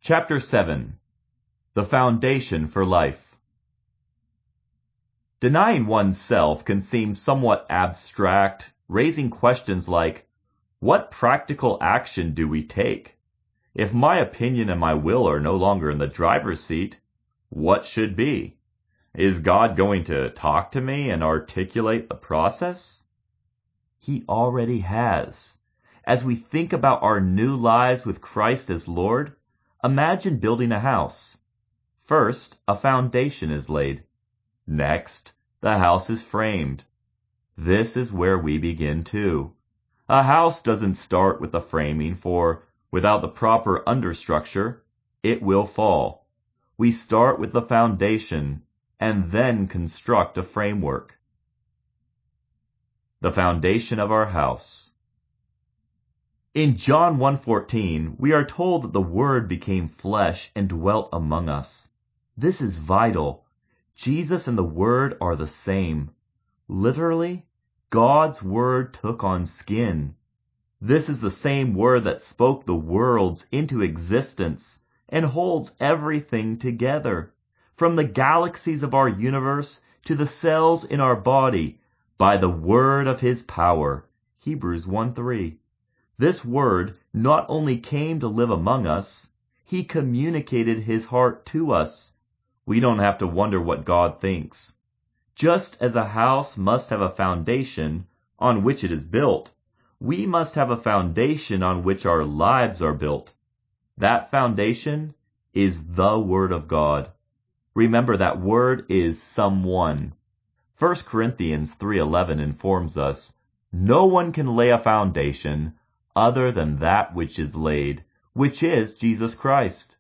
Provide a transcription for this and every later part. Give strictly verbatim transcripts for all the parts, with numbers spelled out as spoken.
Chapter seven. The Foundation for Life. Denying oneself can seem somewhat abstract, raising questions like, what practical action do we take? If my opinion and my will are no longer in the driver's seat, what should be? Is God going to talk to me and articulate the process? He already has. As we think about our new lives with Christ as Lord, imagine building a house. First, a foundation is laid. Next, the house is framed. This is where we begin too. A house doesn't start with the framing, for without the proper understructure, it will fall. We start with the foundation and then construct a framework. The foundation of our house. In John one fourteen, we are told that the Word became flesh and dwelt among us. This is vital. Jesus and the Word are the same. Literally, God's Word took on skin. This is the same Word that spoke the worlds into existence and holds everything together, from the galaxies of our universe to the cells in our body, by the word of his power. Hebrews one three. This Word not only came to live among us, he communicated his heart to us. We don't have to wonder what God thinks. Just as a house must have a foundation on which it is built, we must have a foundation on which our lives are built. That foundation is the Word of God. Remember, that Word is someone. First Corinthians three eleven informs us, no one can lay a foundation other than that which is laid, which is Jesus Christ.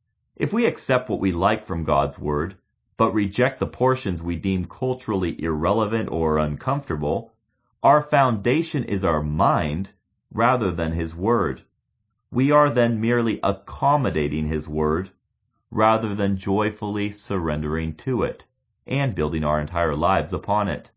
If we accept what we like from God's Word, but reject the portions we deem culturally irrelevant or uncomfortable, our foundation is our mind rather than his Word. We are then merely accommodating his Word rather than joyfully surrendering to it and building our entire lives upon it.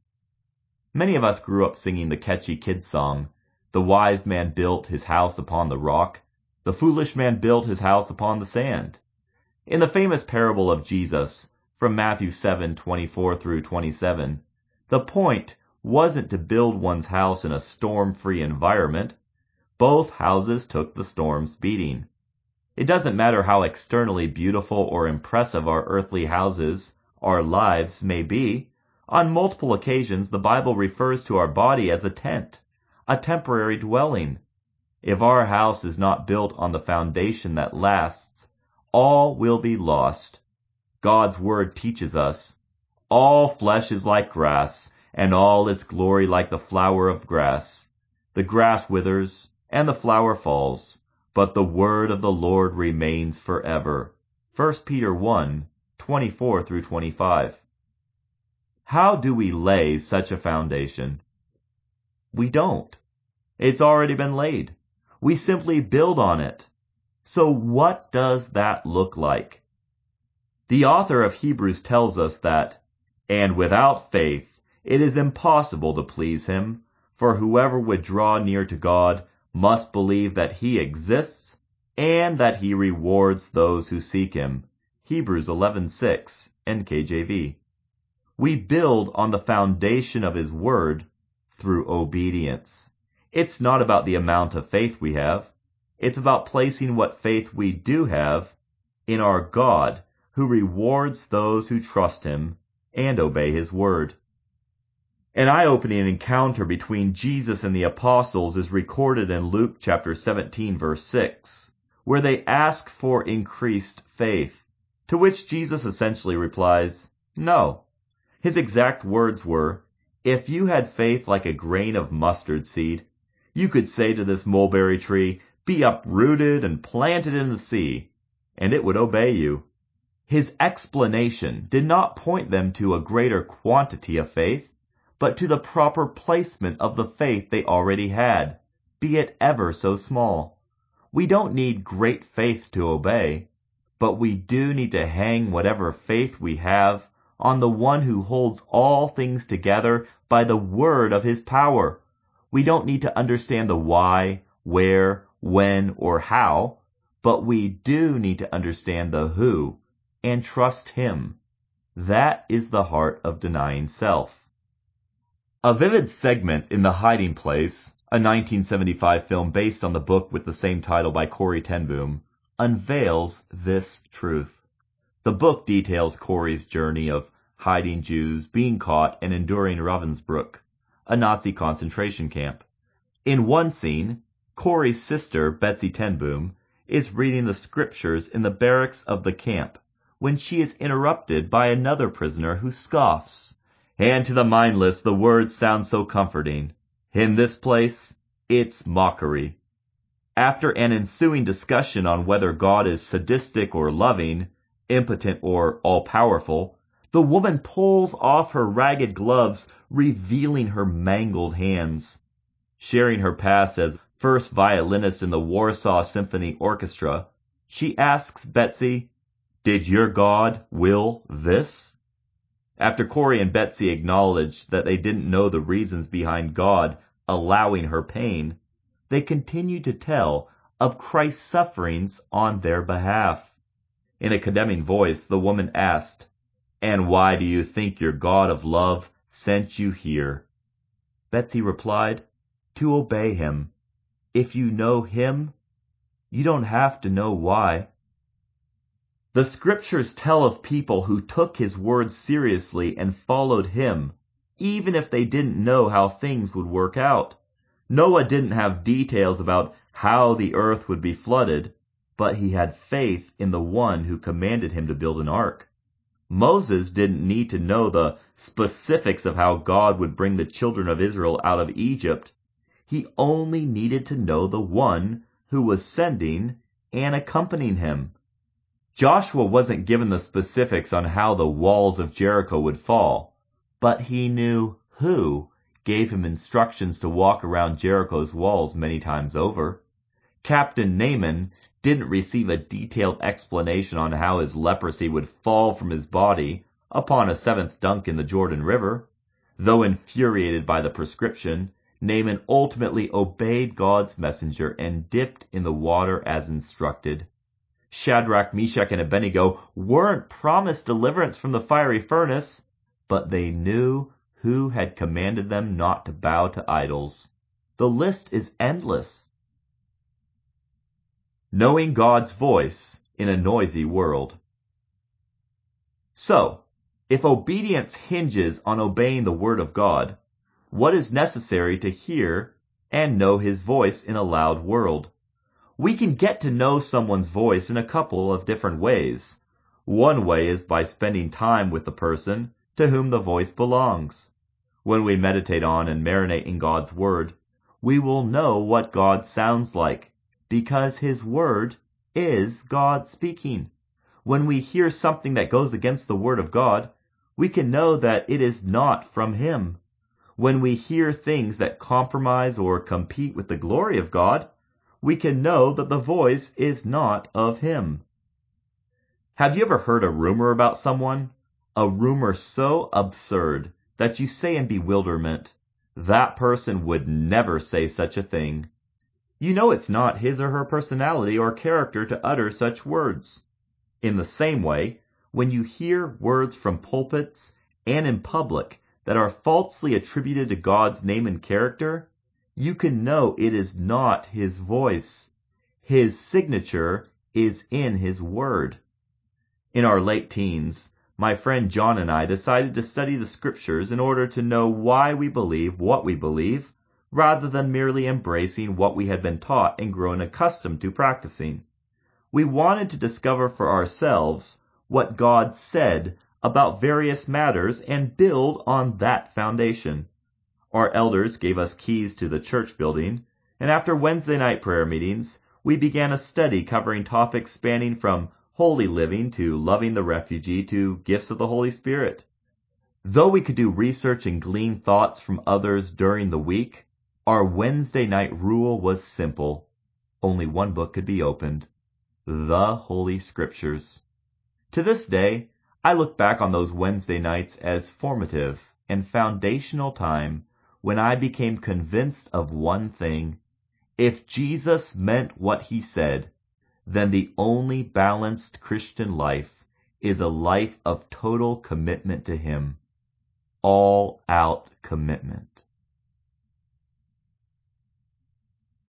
Many of us grew up singing the catchy kids song, the wise man built his house upon the rock, the foolish man built his house upon the sand. In the famous parable of Jesus, from Matthew seven twenty-four through twenty-seven, the point wasn't to build one's house in a storm-free environment. Both houses took the storm's beating. It doesn't matter how externally beautiful or impressive our earthly houses, our lives may be. On multiple occasions, the Bible refers to our body as a tent, a temporary dwelling. If our house is not built on the foundation that lasts, all will be lost. God's Word teaches us, all flesh is like grass, and all its glory like the flower of grass. The grass withers, and the flower falls, but the word of the Lord remains forever. First Peter one twenty-four through twenty-five. How do we lay such a foundation? We don't. It's already been laid. We simply build on it. So what does that look like? The author of Hebrews tells us that, and without faith it is impossible to please him, for whoever would draw near to God must believe that he exists and that he rewards those who seek him. Hebrews eleven six, N K J V. We build on the foundation of his Word through obedience. It's not about the amount of faith we have. It's about placing what faith we do have in our God, who rewards those who trust him and obey his Word. An eye-opening encounter between Jesus and the apostles is recorded in Luke chapter seventeen verse six, where they ask for increased faith, to which Jesus essentially replies, no. His exact words were, if you had faith like a grain of mustard seed, you could say to this mulberry tree, be uprooted and planted in the sea, and it would obey you. His explanation did not point them to a greater quantity of faith, but to the proper placement of the faith they already had, be it ever so small. We don't need great faith to obey, but we do need to hang whatever faith we have on the one who holds all things together by the word of his power. We don't need to understand the why, where, when, or how, but we do need to understand the who and trust him. That is the heart of denying self. A vivid segment in The Hiding Place, a nineteen seventy-five film based on the book with the same title by Corrie ten Boom, unveils this truth. The book details Corrie's journey of hiding Jews, being caught, and enduring Ravensbrück, a Nazi concentration camp. In one scene, Corrie's sister, Betsy ten Boom, is reading the scriptures in the barracks of the camp when she is interrupted by another prisoner who scoffs. And to the mindless, the words sound so comforting. In this place, it's mockery. After an ensuing discussion on whether God is sadistic or loving, impotent or all-powerful, the woman pulls off her ragged gloves, revealing her mangled hands. Sharing her past as first violinist in the Warsaw Symphony Orchestra, she asks Betsy, "Did your God will this?" After Corrie and Betsy acknowledge that they didn't know the reasons behind God allowing her pain, they continue to tell of Christ's sufferings on their behalf. In a condemning voice, the woman asked, "And why do you think your God of love sent you here?" Betsy replied, "To obey him. If you know him, you don't have to know why." The scriptures tell of people who took his words seriously and followed him, even if they didn't know how things would work out. Noah didn't have details about how the earth would be flooded, but he had faith in the one who commanded him to build an ark. Moses didn't need to know the specifics of how God would bring the children of Israel out of Egypt. He only needed to know the one who was sending and accompanying him. Joshua wasn't given the specifics on how the walls of Jericho would fall, but he knew who gave him instructions to walk around Jericho's walls many times over. Captain Naaman didn't receive a detailed explanation on how his leprosy would fall from his body upon a seventh dunk in the Jordan River. Though infuriated by the prescription, Naaman ultimately obeyed God's messenger and dipped in the water as instructed. Shadrach, Meshach, and Abednego weren't promised deliverance from the fiery furnace, but they knew who had commanded them not to bow to idols. The list is endless. Knowing God's voice in a noisy world. So, if obedience hinges on obeying the word of God, what is necessary to hear and know his voice in a loud world? We can get to know someone's voice in a couple of different ways. One way is by spending time with the person to whom the voice belongs. When we meditate on and marinate in God's word, we will know what God sounds like, because his word is God speaking. When we hear something that goes against the word of God, we can know that it is not from him. When we hear things that compromise or compete with the glory of God, we can know that the voice is not of him. Have you ever heard a rumor about someone? A rumor so absurd that you say in bewilderment, "That person would never say such a thing." You know it's not his or her personality or character to utter such words. In the same way, when you hear words from pulpits and in public that are falsely attributed to God's name and character, you can know it is not his voice. His signature is in his word. In our late teens, my friend John and I decided to study the scriptures in order to know why we believe what we believe, rather than merely embracing what we had been taught and grown accustomed to practicing. We wanted to discover for ourselves what God said about various matters and build on that foundation. Our elders gave us keys to the church building, and after Wednesday night prayer meetings, we began a study covering topics spanning from holy living to loving the refugee to gifts of the Holy Spirit. Though we could do research and glean thoughts from others during the week, our Wednesday night rule was simple. Only one book could be opened: the Holy Scriptures. To this day, I look back on those Wednesday nights as formative and foundational time when I became convinced of one thing. If Jesus meant what he said, then the only balanced Christian life is a life of total commitment to Him. All out commitment.